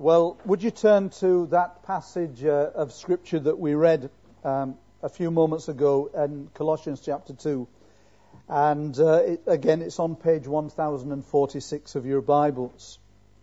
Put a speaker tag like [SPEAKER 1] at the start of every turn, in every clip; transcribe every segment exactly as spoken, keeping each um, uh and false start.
[SPEAKER 1] Well, would you turn to that passage uh, of Scripture that we read um, a few moments ago in Colossians chapter two? And uh, it, again, it's on page one thousand forty-six of your Bibles.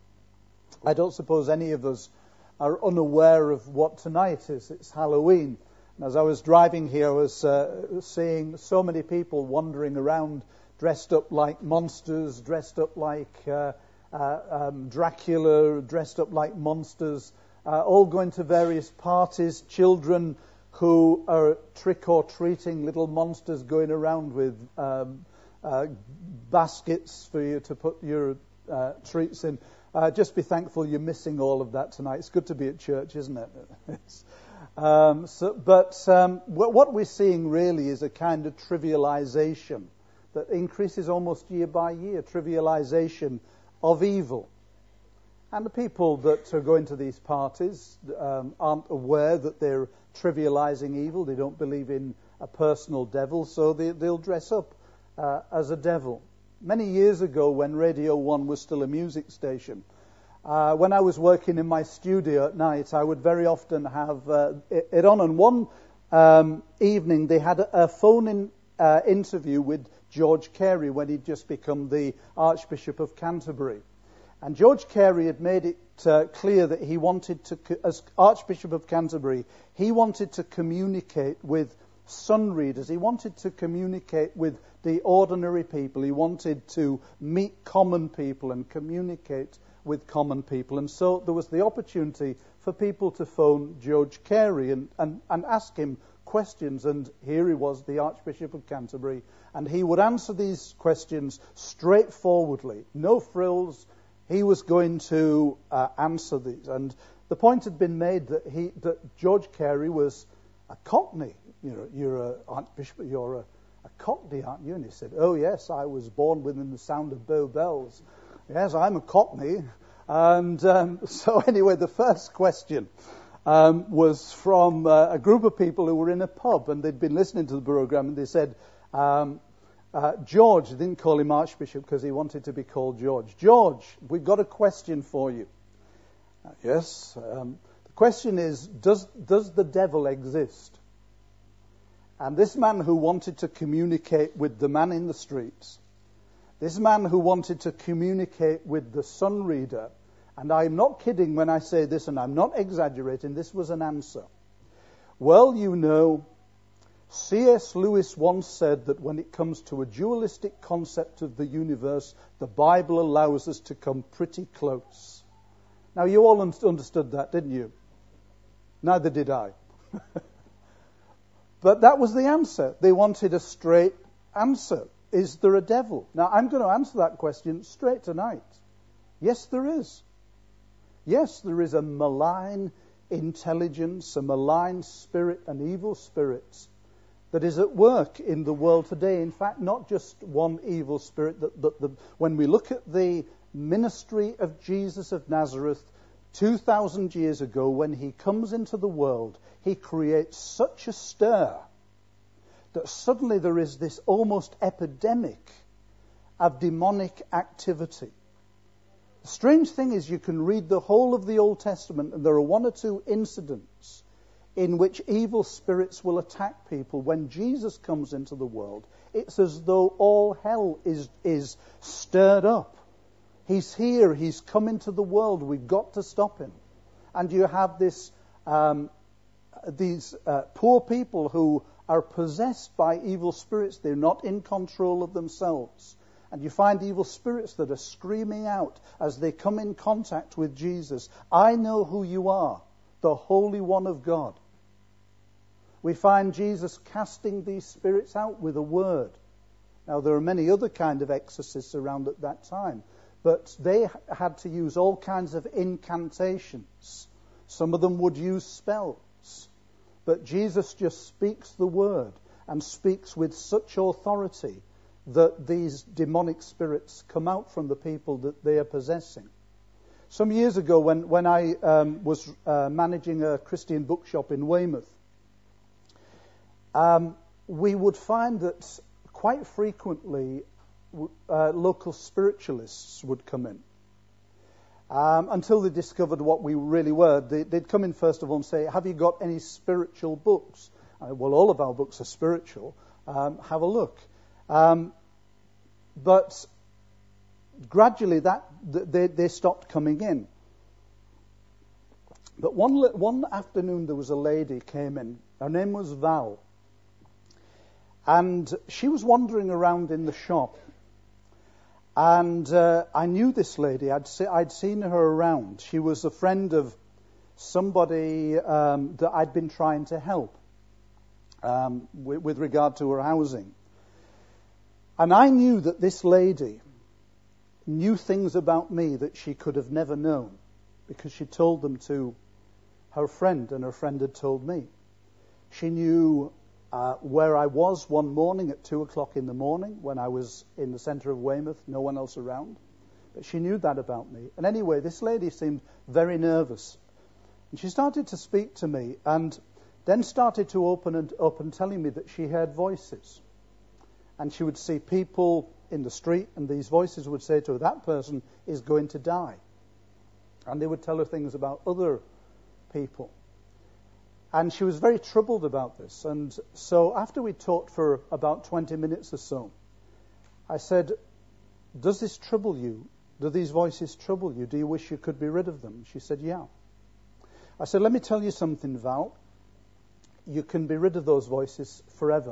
[SPEAKER 1] I don't suppose any of us are unaware of what tonight is. It's Halloween. And as I was driving here, I was uh, seeing so many people wandering around dressed up like monsters, dressed up like uh, uh, um, Dracula, dressed up like monsters, uh, all going to various parties, children who are trick-or-treating, little monsters going around with um, uh, baskets for you to put your uh, treats in. Uh, just be thankful you're missing all of that tonight. It's good to be at church, isn't it? um, so, but um, what we're seeing really is a kind of trivialization that increases almost year by year, trivialization of evil. And the people that are going to these parties um, aren't aware that they're trivializing evil. They don't believe in a personal devil, so they, they'll dress up uh, as a devil. Many years ago, when Radio One was still a music station, uh, when I was working in my studio at night, I would very often have uh, it, it on. And one um, evening, they had a, a phone-in uh, interview with George Carey when he'd just become the Archbishop of Canterbury. And George Carey had made it uh, clear that he wanted to, as Archbishop of Canterbury, he wanted to communicate with sun readers. He wanted to communicate with the ordinary people. He wanted to meet common people and communicate with common people. And so there was the opportunity for people to phone George Carey and, and, and ask him questions. And here he was, the Archbishop of Canterbury, and he would answer these questions straightforwardly, no frills. He was going to uh, answer these. And the point had been made that he, that George Carey was a Cockney. You know, you're a Archbishop, you're a, a Cockney, aren't you? And he said, "Oh yes, I was born within the sound of Bow Bells. Yes, I'm a Cockney." And um, so anyway, the first question um, was from uh, a group of people who were in a pub, and they'd been listening to the program, and they said, um, uh, George, they didn't call him Archbishop because he wanted to be called George. George, we've got a question for you. Uh, yes, um, the question is, does does the devil exist? And this man who wanted to communicate with the man in the streets, this man who wanted to communicate with the sun reader, and I'm not kidding when I say this, and I'm not exaggerating, this was an answer. Well, you know, C S Lewis once said that when it comes to a dualistic concept of the universe, the Bible allows us to come pretty close. Now, you all understood that, didn't you? Neither did I. But that was the answer. They wanted a straight answer. Is there a devil? Now, I'm going to answer that question straight tonight. Yes, there is. Yes, there is a malign intelligence, a malign spirit, an evil spirit that is at work in the world today. In fact, not just one evil spirit. That, that the, when we look at the ministry of Jesus of Nazareth two thousand years ago, when he comes into the world, he creates such a stir that suddenly there is this almost epidemic of demonic activity. The strange thing is you can read the whole of the Old Testament and there are one or two incidents in which evil spirits will attack people. When Jesus comes into the world, it's as though all hell is, is stirred up. He's here, he's come into the world, we've got to stop him. And you have this um, these uh, poor people who are possessed by evil spirits. They're not in control of themselves. And you find evil spirits that are screaming out as they come in contact with Jesus, "I know who you are, the Holy One of God." We find Jesus casting these spirits out with a word. Now, there are many other kind of exorcists around at that time, but they had to use all kinds of incantations. Some of them would use spells. But Jesus just speaks the word and speaks with such authority that these demonic spirits come out from the people that they are possessing. Some years ago, when, when I um, was uh, managing a Christian bookshop in Weymouth, um, we would find that quite frequently uh, local spiritualists would come in. Um, until they discovered what we really were. They, they'd come in first of all and say, have you got any spiritual books? Uh, well, all of our books are spiritual. Um, have a look. Um, but gradually that they, they stopped coming in. But one, one afternoon there was a lady came in. Her name was Val. And she was wandering around in the shop. And uh, I knew this lady. I'd, se- I'd seen her around. She was a friend of somebody um, that I'd been trying to help um, with, with regard to her housing. And I knew that this lady knew things about me that she could have never known, because she told them to her friend, and her friend had told me. She knew Uh, where I was one morning at two o'clock in the morning when I was in the centre of Weymouth, no one else around. But she knew that about me. And anyway, this lady seemed very nervous. And she started to speak to me and then started to open and up and telling me that she heard voices. And she would see people in the street, and these voices would say to her, that person is going to die. And they would tell her things about other people. And she was very troubled about this. And so after we talked for about twenty minutes or so, I said, does this trouble you? Do these voices trouble you? Do you wish you could be rid of them? She said, yeah. I said, let me tell you something, Val. You can be rid of those voices forever.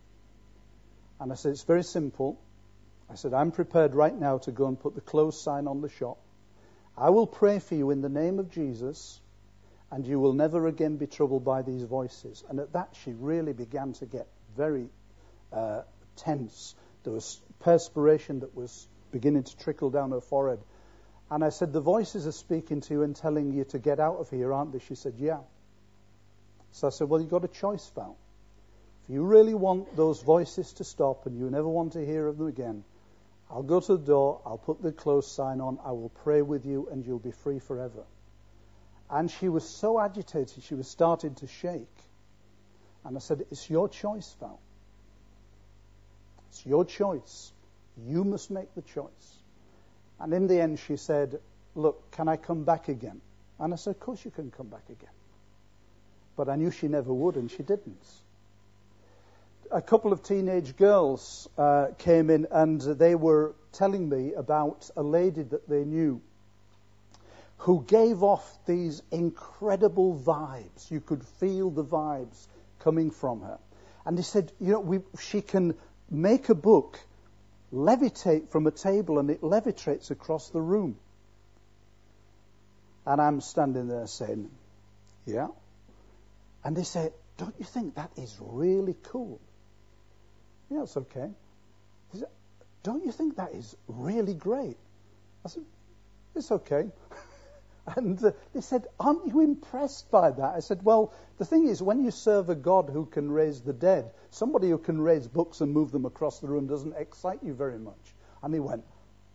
[SPEAKER 1] And I said, it's very simple. I said, I'm prepared right now to go and put the close sign on the shop. I will pray for you in the name of Jesus, and you will never again be troubled by these voices. And at that, she really began to get very uh, tense. There was perspiration that was beginning to trickle down her forehead. And I said, the voices are speaking to you and telling you to get out of here, aren't they? She said, yeah. So I said, well, you've got a choice, Val. If you really want those voices to stop and you never want to hear of them again, I'll go to the door, I'll put the close sign on, I will pray with you, and you'll be free forever. And she was so agitated, she was starting to shake. And I said, it's your choice, Val. It's your choice. You must make the choice. And in the end, she said, look, can I come back again? And I said, of course you can come back again. But I knew she never would, and she didn't. A couple of teenage girls uh, came in, and they were telling me about a lady that they knew who gave off these incredible vibes. You could feel the vibes coming from her. And they said, you know, we, she can make a book levitate from a table, and it levitates across the room. And I'm standing there saying, yeah. And they said, don't you think that is really cool? Yeah, it's okay. They said, don't you think that is really great? I said, it's okay. And uh, they said, aren't you impressed by that? I said, well, the thing is, when you serve a God who can raise the dead, somebody who can raise books and move them across the room doesn't excite you very much. And he went.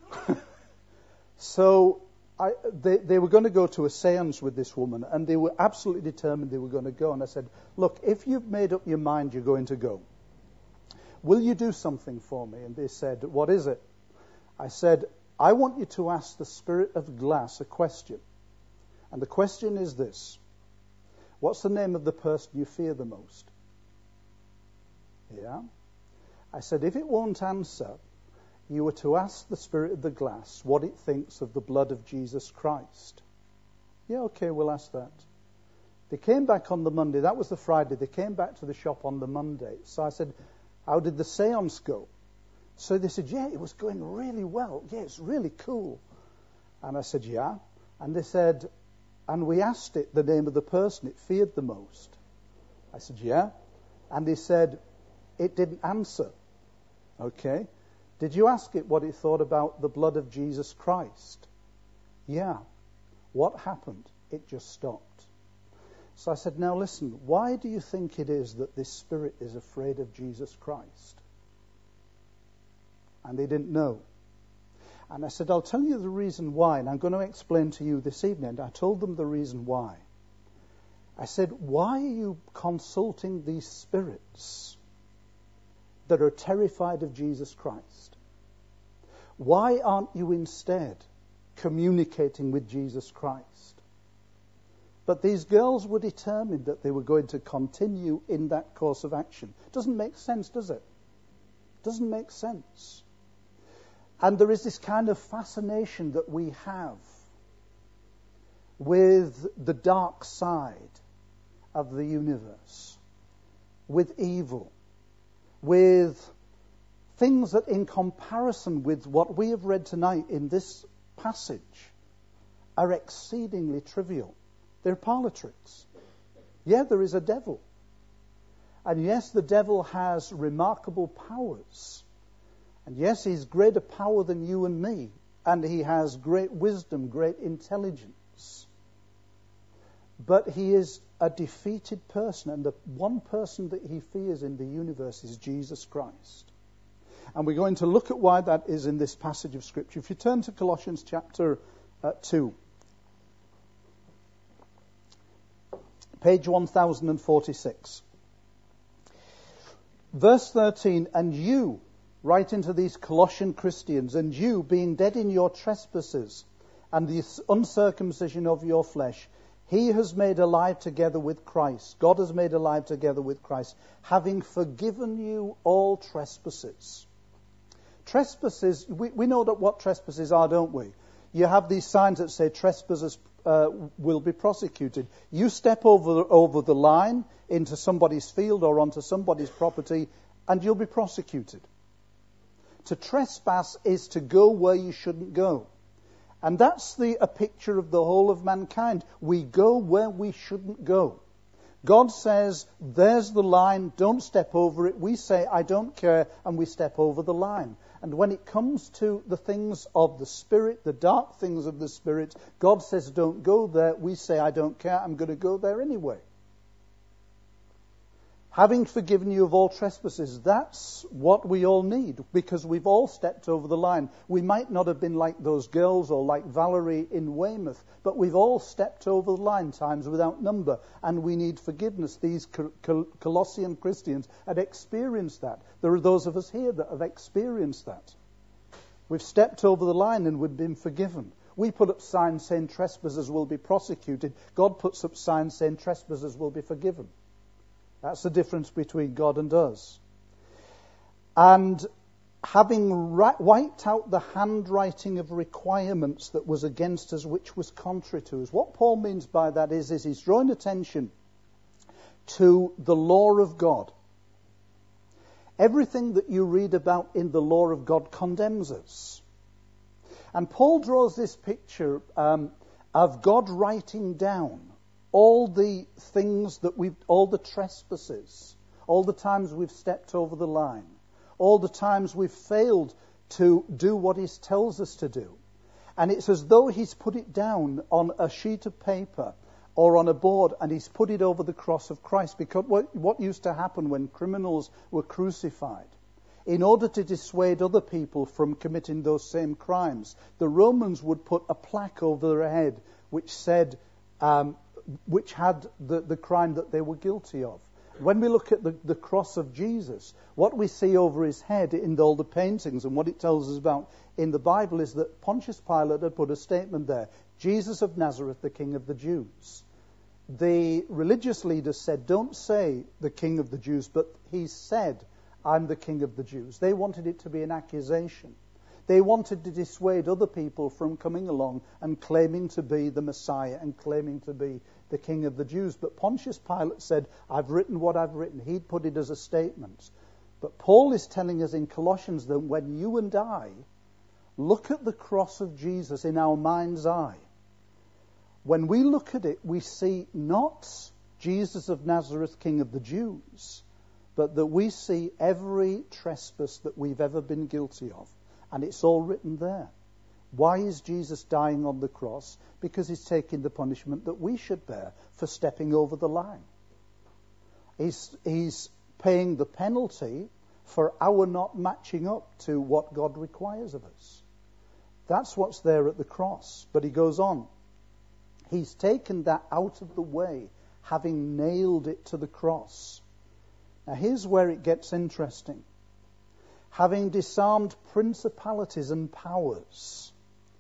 [SPEAKER 1] So I, they, they were going to go to a seance with this woman, and they were absolutely determined they were going to go. And I said, look, if you've made up your mind you're going to go, will you do something for me? And they said, what is it? I said, I want you to ask the Spirit of Glass a question. And the question is this: what's the name of the person you fear the most? Yeah. I said, if it won't answer, you were to ask the Spirit of the Glass what it thinks of the blood of Jesus Christ. Yeah, okay, we'll ask that. They came back on the Monday. That was the Friday. They came back to the shop on the Monday. So I said, how did the seance go? So they said, yeah, it was going really well. Yeah, it's really cool. And I said, yeah. And they said, and we asked it the name of the person it feared the most. I said, yeah. And he said, it didn't answer. Okay. Did you ask it what it thought about the blood of Jesus Christ? Yeah. What happened? It just stopped. So I said, now listen, why do you think it is that this spirit is afraid of Jesus Christ? And they didn't know. And I said, I'll tell you the reason why, and I'm going to explain to you this evening. And I told them the reason why. I said, why are you consulting these spirits that are terrified of Jesus Christ? Why aren't you instead communicating with Jesus Christ. But these girls were determined that they were going to continue in that course of action. Doesn't make sense, does it? Doesn't make sense. And there is this kind of fascination that we have with the dark side of the universe, with evil, with things that in comparison with what we have read tonight in this passage are exceedingly trivial. They're politics. Yeah, there is a devil. And yes, the devil has remarkable powers. And yes, he's greater power than you and me. And he has great wisdom, great intelligence. But he is a defeated person. And the one person that he fears in the universe is Jesus Christ. And we're going to look at why that is in this passage of Scripture. If you turn to Colossians chapter uh, two. Page one thousand forty-six. Verse thirteen, and you, write into these Colossian Christians, and you, being dead in your trespasses and the uncircumcision of your flesh, he has made alive together with Christ. God has made alive together with Christ, having forgiven you all trespasses. Trespasses, we, we know that what trespasses are, don't we? You have these signs that say trespassers uh, will be prosecuted. You step over over the line into somebody's field or onto somebody's property, and you'll be prosecuted. To trespass is to go where you shouldn't go. And that's the a picture of the whole of mankind. We go where we shouldn't go. God says, there's the line, don't step over it. We say, I don't care, and we step over the line. And when it comes to the things of the Spirit, the dark things of the Spirit, God says, don't go there. We say, I don't care, I'm going to go there anyway. Having forgiven you of all trespasses, that's what we all need, because we've all stepped over the line. We might not have been like those girls or like Valerie in Weymouth, but we've all stepped over the line times without number, and we need forgiveness. These Colossian Christians had experienced that. There are those of us here that have experienced that. We've stepped over the line and we've been forgiven. We put up signs saying trespassers will be prosecuted. God puts up signs saying trespassers will be forgiven. That's the difference between God and us. And having ri- wiped out the handwriting of requirements that was against us, which was contrary to us. What Paul means by that is, is he's drawing attention to the law of God. Everything that you read about in the law of God condemns us. And Paul draws this picture um, of God writing down all the things that we've, all the trespasses, all the times we've stepped over the line, all the times we've failed to do what he tells us to do. And it's as though he's put it down on a sheet of paper or on a board, and he's put it over the cross of Christ. Because what, what used to happen when criminals were crucified, in order to dissuade other people from committing those same crimes, the Romans would put a plaque over their head which said, um, which had the, the crime that they were guilty of. When we look at the, the cross of Jesus, what we see over his head in all the paintings and what it tells us about in the Bible is that Pontius Pilate had put a statement there, Jesus of Nazareth, the King of the Jews. The religious leaders said, don't say the King of the Jews, but he said, I'm the King of the Jews. They wanted it to be an accusation. They wanted to dissuade other people from coming along and claiming to be the Messiah and claiming to be the King of the Jews. But Pontius Pilate said, I've written what I've written. He'd put it as a statement. But Paul is telling us in Colossians that when you and I look at the cross of Jesus in our mind's eye, when we look at it, we see not Jesus of Nazareth, King of the Jews, but that we see every trespass that we've ever been guilty of. And it's all written there. Why is Jesus dying on the cross? Because he's taking the punishment that we should bear for stepping over the line. He's, he's paying the penalty for our not matching up to what God requires of us. That's what's there at the cross. But he goes on. He's taken that out of the way, having nailed it to the cross. Now here's where it gets interesting. Having disarmed principalities and powers,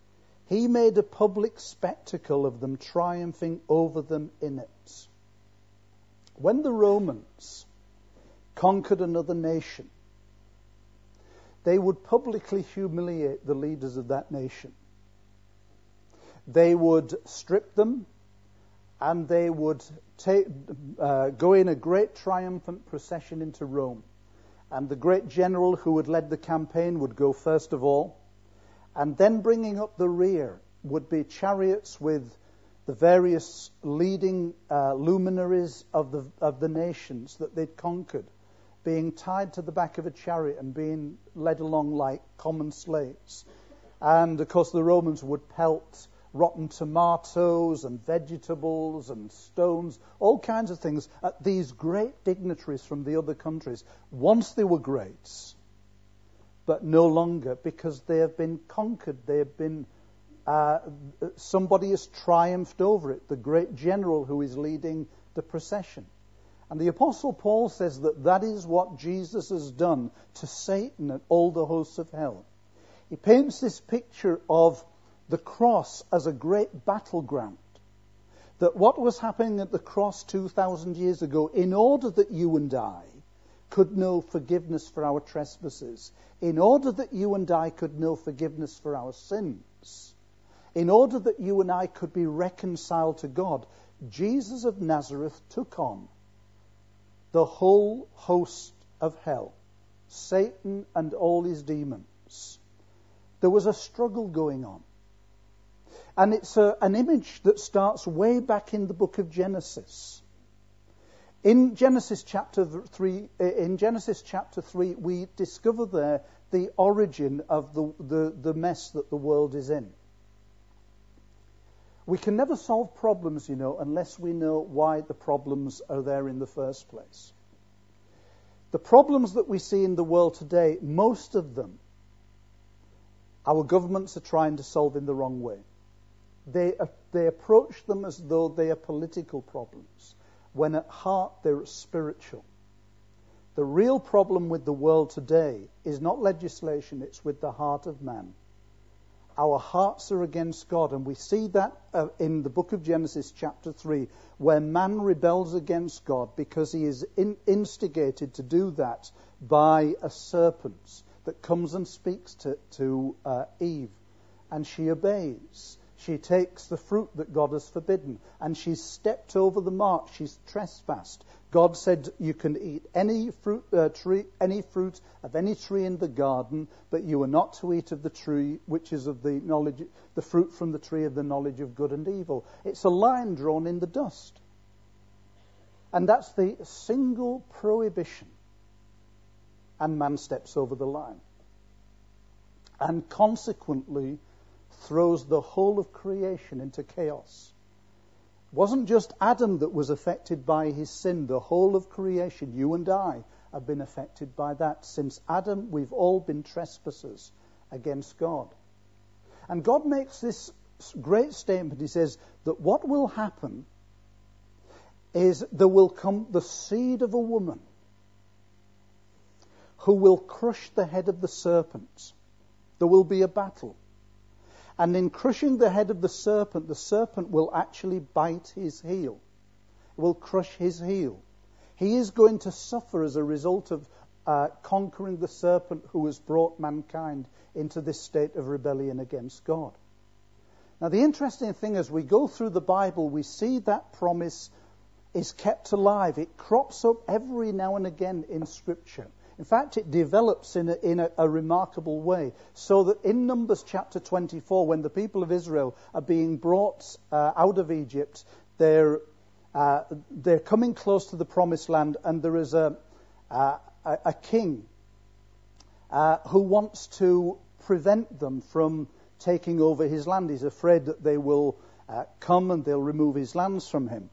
[SPEAKER 1] He made a public spectacle of them, triumphing over them in it. When the Romans conquered another nation, they would publicly humiliate the leaders of that nation. They would strip them, and they would take, uh, go in a great triumphant procession into Rome. And the great general who had led the campaign would go first of all, and then bringing up the rear would be chariots with the various leading uh, luminaries of the of the nations that they'd conquered, being tied to the back of a chariot and being led along like common slaves. And of course the Romans would pelt rotten tomatoes and vegetables and stones, all kinds of things, at these great dignitaries from the other countries. Once they were great, but no longer, because they have been conquered. They have been, uh, somebody has triumphed over it, the great general who is leading the procession. And the Apostle Paul says that that is what Jesus has done to Satan and all the hosts of hell. He paints this picture of the cross as a great battleground. That what was happening at the cross two thousand years ago, in order that you and I could know forgiveness for our trespasses, in order that you and I could know forgiveness for our sins, in order that you and I could be reconciled to God, Jesus of Nazareth took on the whole host of hell, Satan and all his demons. There was a struggle going on. And it's a, an image that starts way back in the book of Genesis. In Genesis chapter three, in Genesis chapter three, we discover there the origin of the, the, the mess that the world is in. We can never solve problems, you know, unless we know why the problems are there in the first place. The problems that we see in the world today, most of them, our governments are trying to solve in the wrong way. They, uh, they approach them as though they are political problems, when at heart they're spiritual. The real problem with the world today is not legislation, it's with the heart of man. Our hearts are against God, and we see that uh, in the book of Genesis chapter three, where man rebels against God because he is in, instigated to do that by a serpent that comes and speaks to, to uh, Eve, and she obeys. She takes the fruit that God has forbidden, and she's stepped over the mark. She's trespassed. God said you can eat any fruit, uh, tree, any fruit of any tree in the garden, but you are not to eat of the tree which is of the knowledge, the fruit from the tree of the knowledge of good and evil. It's a line drawn in the dust, and that's the single prohibition. And man steps over the line, and consequently throws the whole of creation into chaos. It wasn't just Adam that was affected by his sin. The whole of creation, you and I, have been affected by that. Since Adam, we've all been trespassers against God. And God makes this great statement. He says that what will happen is there will come the seed of a woman who will crush the head of the serpent. There will be a battle. And in crushing the head of the serpent, the serpent will actually bite his heel. It will crush his heel. He is going to suffer as a result of uh, conquering the serpent who has brought mankind into this state of rebellion against God. Now, the interesting thing as we go through the Bible, we see that promise is kept alive. It crops up every now and again in Scripture. In fact, it develops in a, in a, a remarkable way, so that in Numbers chapter twenty-four, when the people of Israel are being brought uh, out of Egypt, they're uh, they're coming close to the promised land, and there is a a, a king uh, who wants to prevent them from taking over his land. He's afraid that they will uh, come and they'll remove his lands from him.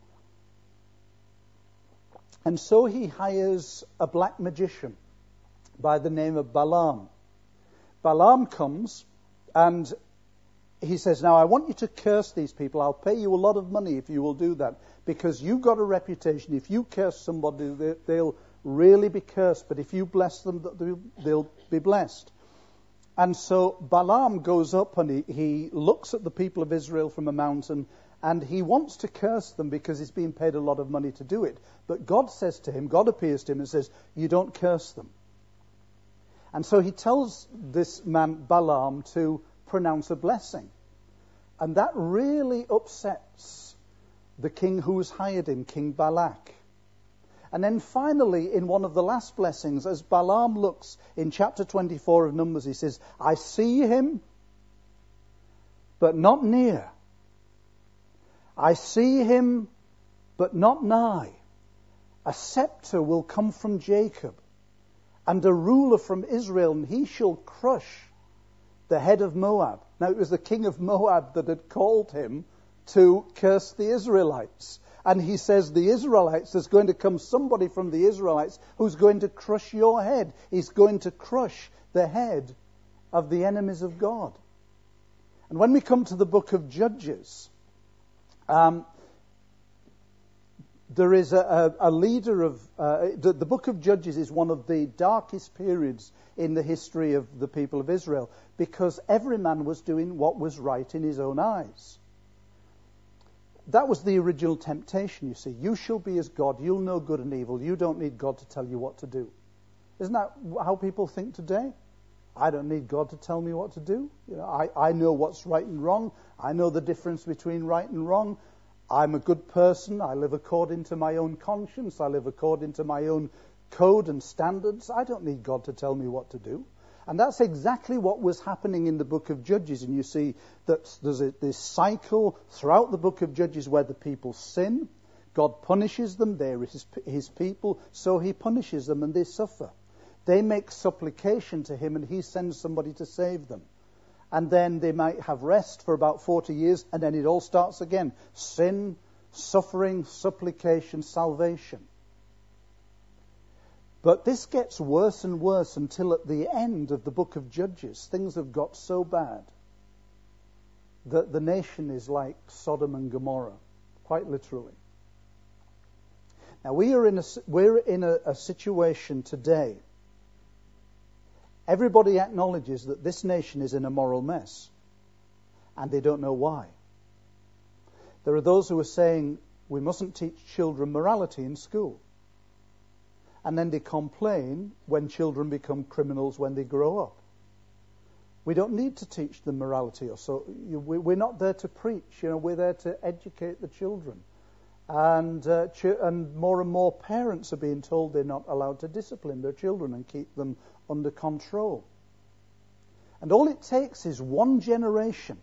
[SPEAKER 1] And so he hires a black magician by the name of Balaam. Balaam comes and he says, now I want you to curse these people. I'll pay you a lot of money if you will do that, because you've got a reputation. If you curse somebody, they'll really be cursed, but if you bless them, they'll be blessed. And so Balaam goes up and he, he looks at the people of Israel from a mountain, and he wants to curse them because he's being paid a lot of money to do it. But God says to him, God appears to him and says, you don't curse them. And so he tells this man Balaam to pronounce a blessing. And that really upsets the king who's hired him, King Balak. And then finally, in one of the last blessings, as Balaam looks in chapter twenty-four of Numbers, he says, I see him, but not near. I see him, but not nigh. A scepter will come from Jacob, and a ruler from Israel, and he shall crush the head of Moab. Now, it was the king of Moab that had called him to curse the Israelites. And he says, the Israelites, there's going to come somebody from the Israelites who's going to crush your head. He's going to crush the head of the enemies of God. And when we come to the book of Judges, um, there is a, a, a leader of... Uh, the, the book of Judges is one of the darkest periods in the history of the people of Israel, because every man was doing what was right in his own eyes. That was the original temptation, you see. You shall be as God. You'll know good and evil. You don't need God to tell you what to do. Isn't that how people think today? I don't need God to tell me what to do. You know, I, I know what's right and wrong. I know the difference between right and wrong. I'm a good person. I live according to my own conscience. I live according to my own code and standards. I don't need God to tell me what to do. And that's exactly what was happening in the book of Judges. And you see that there's a, this cycle throughout the book of Judges where the people sin. God punishes them. They're his, his people. So he punishes them and they suffer. They make supplication to him and he sends somebody to save them. And then they might have rest for about forty years, and then it all starts again. Sin, suffering, supplication, salvation. But this gets worse and worse until at the end of the book of Judges, things have got so bad that the nation is like Sodom and Gomorrah, quite literally. Now we are in a, we're in a, a situation today. Everybody acknowledges that this nation is in a moral mess, and they don't know why. There are those who are saying we mustn't teach children morality in school. And then they complain when children become criminals when they grow up. We don't need to teach them morality, or so. We're not there to preach. You know, we're there to educate the children. And uh, ch- and more and more parents are being told they're not allowed to discipline their children and keep them under control. And all it takes is one generation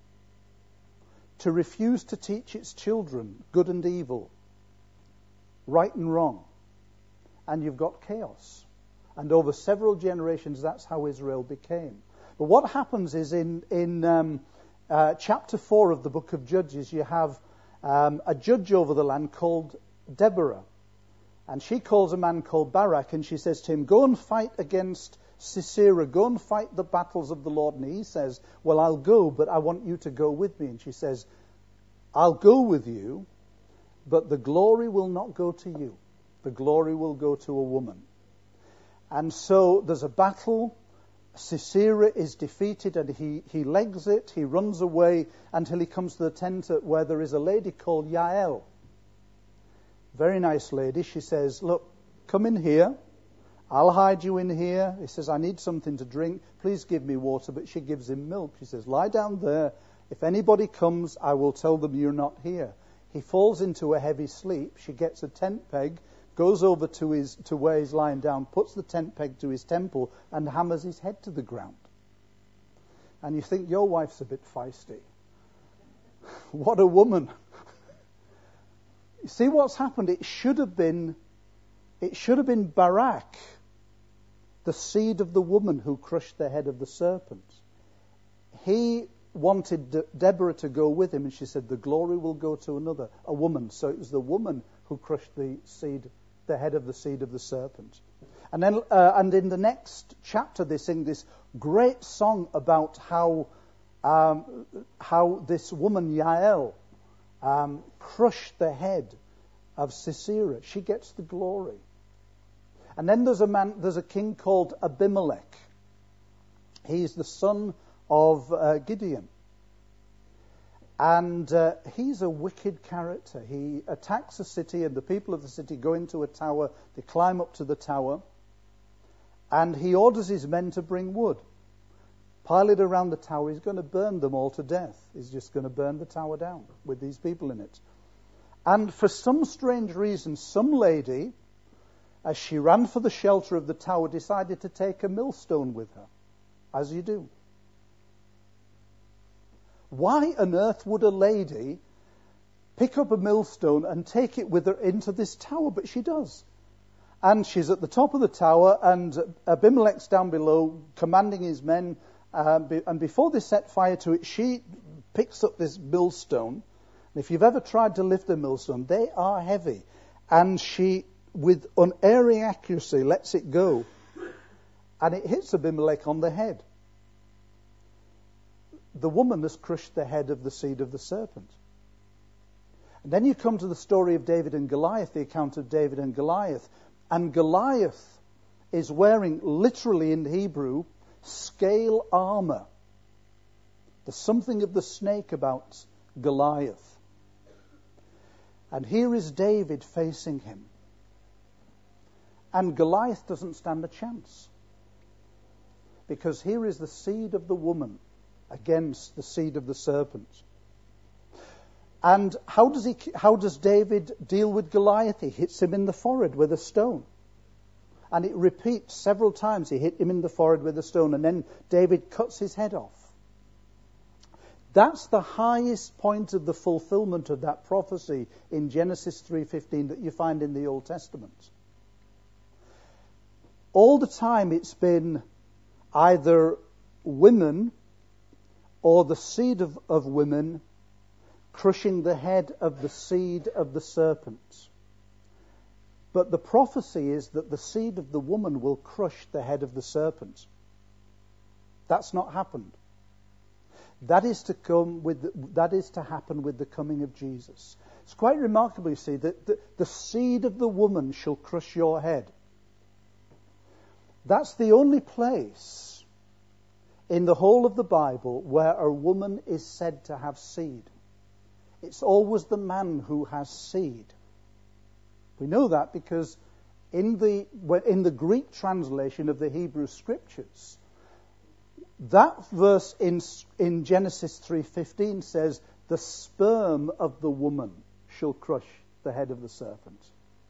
[SPEAKER 1] to refuse to teach its children good and evil, right and wrong, and you've got chaos. And over several generations, that's how Israel became. But what happens is in, in um, uh, chapter four of the book of Judges, you have um, a judge over the land called Deborah. And she calls a man called Barak, and she says to him, go and fight against Sisera, go and fight the battles of the Lord. And he says, well, I'll go, but I want you to go with me. And she says, I'll go with you, but the glory will not go to you. The glory will go to a woman. And so there's a battle. Sisera is defeated, and he, he legs it. He runs away until he comes to the tent where there is a lady called Yael. Very nice lady. She says, look, come in here. I'll hide you in here. He says, I need something to drink. Please give me water. But she gives him milk. She says, lie down there. If anybody comes, I will tell them you're not here. He falls into a heavy sleep. She gets a tent peg, goes over to his to where he's lying down, puts the tent peg to his temple, and hammers his head to the ground. And you think, your wife's a bit feisty. What a woman. You see what's happened? It should have been, it should have been Barak, the seed of the woman who crushed the head of the serpent. He wanted De- Deborah to go with him, and she said, the glory will go to another, a woman. So it was the woman who crushed the seed, the head of the seed of the serpent. And then, uh, and in the next chapter, they sing this great song about how, um, how this woman Yael um, crushed the head of Sisera. She gets the glory. And then there's a man, there's a king called Abimelech. He's the son of uh, Gideon. And uh, he's a wicked character. He attacks a city, and the people of the city go into a tower. They climb up to the tower, and he orders his men to bring wood. Pile it around the tower. He's going to burn them all to death. He's just going to burn the tower down with these people in it. And for some strange reason, some lady, as she ran for the shelter of the tower, decided to take a millstone with her, as you do. Why on earth would a lady pick up a millstone and take it with her into this tower? But she does. And she's at the top of the tower, and Abimelech's down below, commanding his men. Uh, be, and before they set fire to it, she picks up this millstone. And if you've ever tried to lift a millstone, they are heavy. And she, with unerring accuracy, lets it go. And it hits Abimelech on the head. The woman has crushed the head of the seed of the serpent. And then you come to the story of David and Goliath, the account of David and Goliath. And Goliath is wearing, literally in Hebrew, scale armor. There's something of the snake about Goliath. And here is David facing him. And Goliath doesn't stand a chance. Because here is the seed of the woman against the seed of the serpent. And how does he? How does David deal with Goliath? He hits him in the forehead with a stone. And it repeats several times. He hit him in the forehead with a stone, and then David cuts his head off. That's the highest point of the fulfillment of that prophecy in Genesis three fifteen that you find in the Old Testament. All the time it's been either women or the seed of, of women crushing the head of the seed of the serpent. But the prophecy is that the seed of the woman will crush the head of the serpent. That's not happened. That is to come with the, that is to happen with the coming of Jesus. It's quite remarkable, you see, that the, the seed of the woman shall crush your head. That's the only place in the whole of the Bible where a woman is said to have seed. It's always the man who has seed. We know that because in the in the Greek translation of the Hebrew Scriptures, that verse in in Genesis three fifteen says, "The sperm of the woman shall crush the head of the serpent."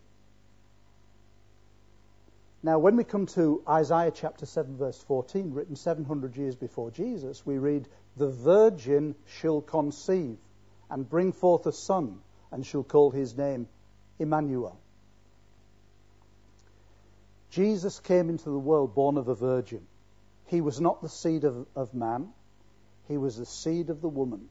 [SPEAKER 1] Now, when we come to Isaiah chapter seven, verse fourteen, written seven hundred years before Jesus, we read, "The virgin shall conceive and bring forth a son, and shall call his name Emmanuel." Jesus came into the world born of a virgin. He was not the seed of, of man. He was the seed of the woman.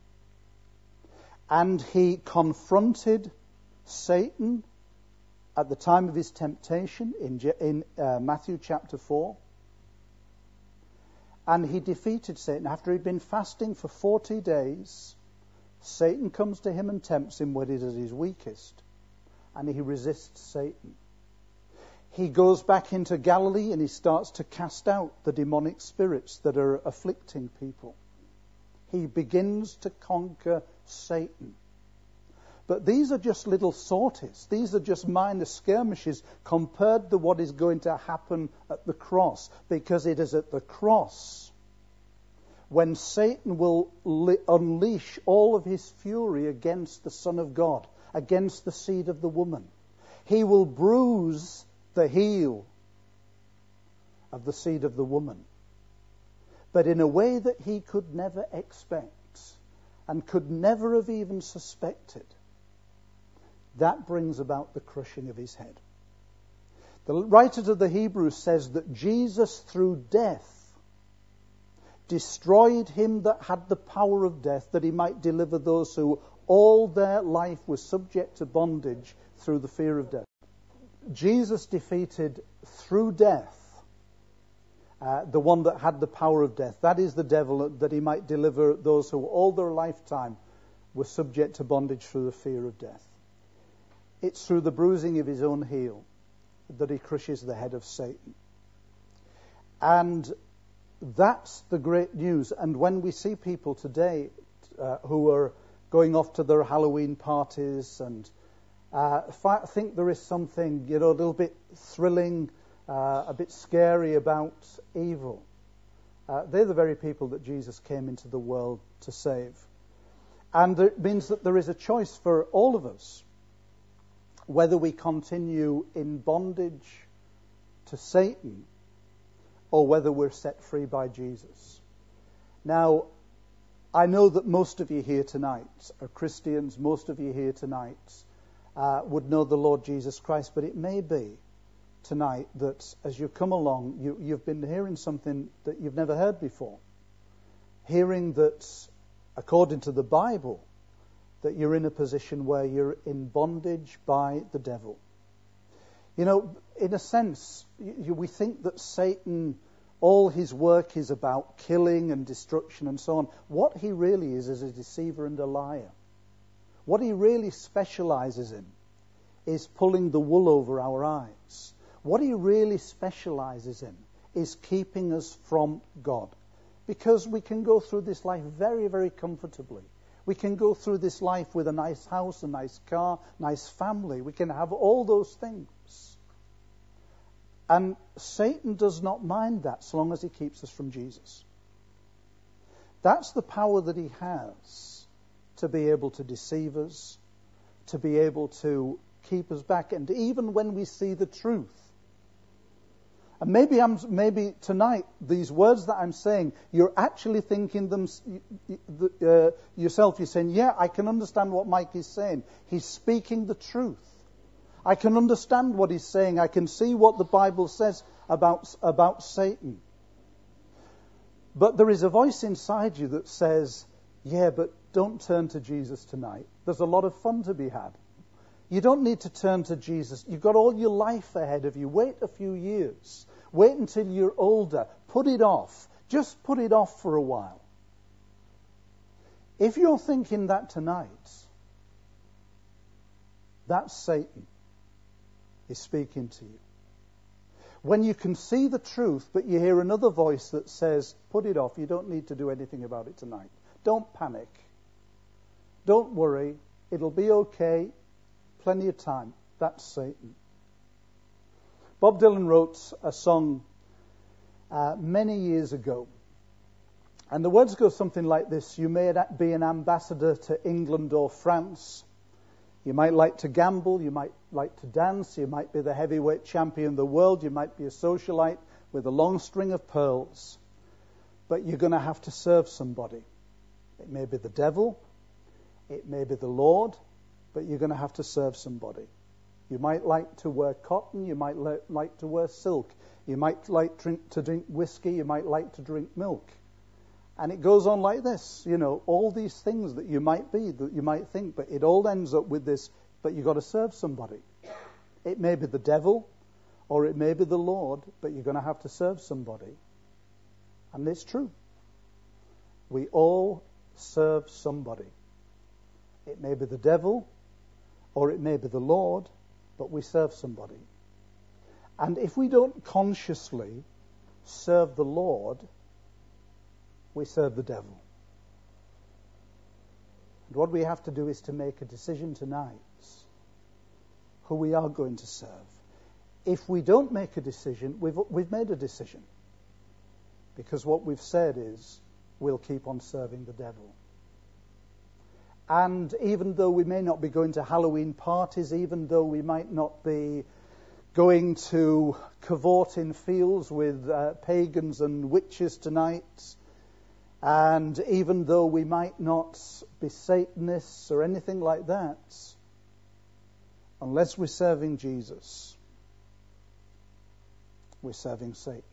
[SPEAKER 1] And he confronted Satan at the time of his temptation in, in uh, Matthew chapter four. And he defeated Satan. After he'd been fasting for forty days, Satan comes to him and tempts him when he is at his weakest. And he resists Satan. He goes back into Galilee and he starts to cast out the demonic spirits that are afflicting people. He begins to conquer Satan. But these are just little sorties. These are just minor skirmishes compared to what is going to happen at the cross. Because it is at the cross when Satan will li- unleash all of his fury against the Son of God, against the seed of the woman. He will bruise the heel of the seed of the woman, but in a way that he could never expect and could never have even suspected. That brings about the crushing of his head. The writer to the Hebrews says that Jesus, through death, destroyed him that had the power of death, that he might deliver those who all their life were subject to bondage through the fear of death. Jesus defeated through death uh, the one that had the power of death. That is the devil, that he might deliver those who all their lifetime were subject to bondage through the fear of death. It's through the bruising of his own heel that he crushes the head of Satan. And that's the great news. And when we see people today uh, who are going off to their Halloween parties and uh, I think there is something, you know, a little bit thrilling, uh, a bit scary about evil. Uh, they're the very people that Jesus came into the world to save. And it means that there is a choice for all of us, whether we continue in bondage to Satan or whether we're set free by Jesus. Now, I know that most of you here tonight are Christians, most of you here tonight uh, would know the Lord Jesus Christ, but it may be tonight that as you come along, you, you've been hearing something that you've never heard before. Hearing that, according to the Bible, that you're in a position where you're in bondage by the devil. You know, in a sense, you, we think that Satan, all his work is about killing and destruction and so on. What he really is is a deceiver and a liar. What he really specializes in is pulling the wool over our eyes. What he really specializes in is keeping us from God. Because we can go through this life very, very comfortably. We can go through this life with a nice house, a nice car, nice family. We can have all those things. And Satan does not mind that so long as he keeps us from Jesus. That's the power that he has to be able to deceive us, to be able to keep us back. And even when we see the truth, and maybe I'm, maybe tonight, these words that I'm saying, you're actually thinking them uh, yourself. You're saying, yeah, I can understand what Mike is saying. He's speaking the truth. I can understand what he's saying. I can see what the Bible says about, about Satan. But there is a voice inside you that says, yeah, but don't turn to Jesus tonight. There's a lot of fun to be had. You don't need to turn to Jesus. You've got all your life ahead of you. Wait a few years. Wait until you're older. Put it off. Just put it off for a while. If you're thinking that tonight, that's Satan is speaking to you. When you can see the truth, but you hear another voice that says, put it off. You don't need to do anything about it tonight. Don't panic. Don't worry. It'll be okay. Plenty of time. That's Satan. Bob Dylan wrote a song uh, many years ago. And the words go something like this. You may be an ambassador to England or France. You might like to gamble. You might like to dance. You might be the heavyweight champion of the world. You might be a socialite with a long string of pearls. But you're going to have to serve somebody. It may be the devil. It may be the Lord. But you're going to have to serve somebody. You might like to wear cotton. You might li- like to wear silk. You might like drink, to drink whiskey. You might like to drink milk. And it goes on like this. You know, all these things that you might be, that you might think, but it all ends up with this, but you've got to serve somebody. It may be the devil, or it may be the Lord, but you're going to have to serve somebody. And it's true. We all serve somebody. It may be the devil, or it may be the Lord, but we serve somebody. And if we don't consciously serve the Lord, we serve the devil. And what we have to do is to make a decision tonight who we are going to serve. If we don't make a decision, we've, we've made a decision. Because what we've said is, we'll keep on serving the devil. And even though we may not be going to Halloween parties, even though we might not be going to cavort in fields with uh, pagans and witches tonight, and even though we might not be Satanists or anything like that, unless we're serving Jesus, we're serving Satan.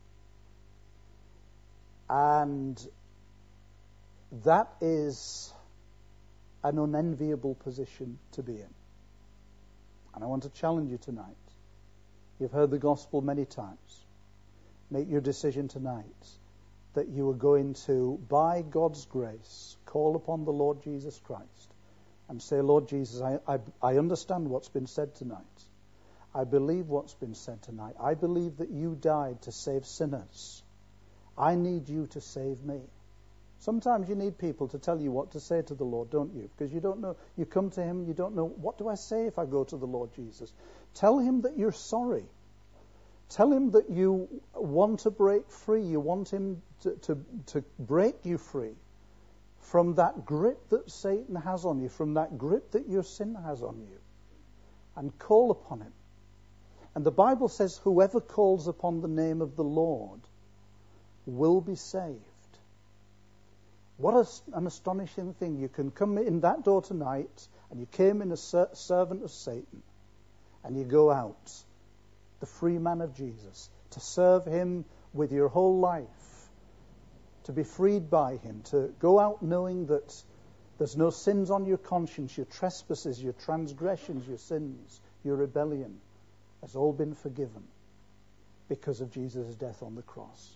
[SPEAKER 1] And that is an unenviable position to be in. And I want to challenge you tonight. You've heard the gospel many times. Make your decision tonight that you are going to, by God's grace, call upon the Lord Jesus Christ and say, Lord Jesus, I, I, I understand what's been said tonight. I believe what's been said tonight. I believe that you died to save sinners. I need you to save me. Sometimes you need people to tell you what to say to the Lord, don't you? Because you don't know, you come to him, you don't know, what do I say if I go to the Lord Jesus? Tell him that you're sorry. Tell him that you want to break free. You want him to, to, to break you free from that grip that Satan has on you, from that grip that your sin has on you. And call upon him. And the Bible says, whoever calls upon the name of the Lord will be saved. What a, an astonishing thing. You can come in that door tonight, and you came in a ser- servant of Satan, and you go out, the free man of Jesus, to serve him with your whole life, to be freed by him, to go out knowing that there's no sins on your conscience, your trespasses, your transgressions, your sins, your rebellion has all been forgiven because of Jesus' death on the cross.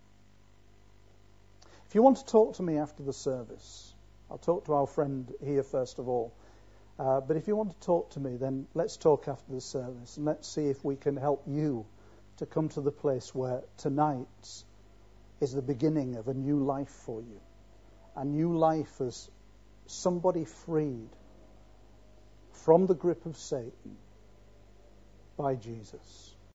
[SPEAKER 1] If you want to talk to me after the service, I'll talk to our friend here first of all. Uh, but if you want to talk to me, then let's talk after the service, and let's see if we can help you to come to the place where tonight is the beginning of a new life for you. A new life as somebody freed from the grip of Satan by Jesus.